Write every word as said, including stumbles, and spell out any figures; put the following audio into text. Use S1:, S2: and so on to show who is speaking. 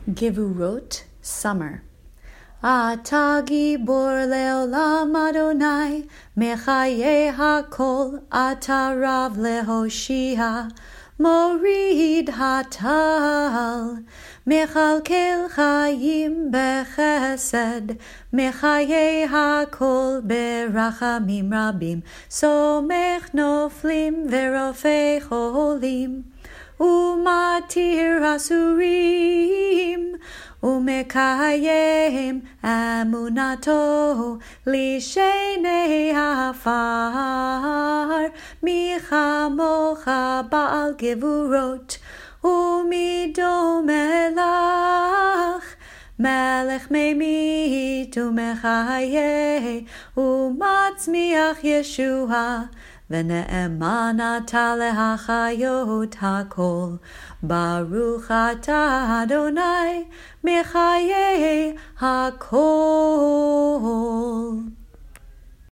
S1: Gevurot, Summer. אתה גיבור לעולם אדוני, מחיי הכל, אתה רב להושיע, מוריד הטל, מכלכל חיים בחסד, מחיי הכל ברחמים רבים, סומך נופלים ורופא חולים, ומתיר אסורים, ומקיים אמונתו לשני עפר, מי כמוך בעל גבורות, ומי דומה לך, מלך ממית ומחיה, ומצמיח ישועה, ונאמן אתה להחיות הכל. ברוך אתה אדוני מחיי הכל.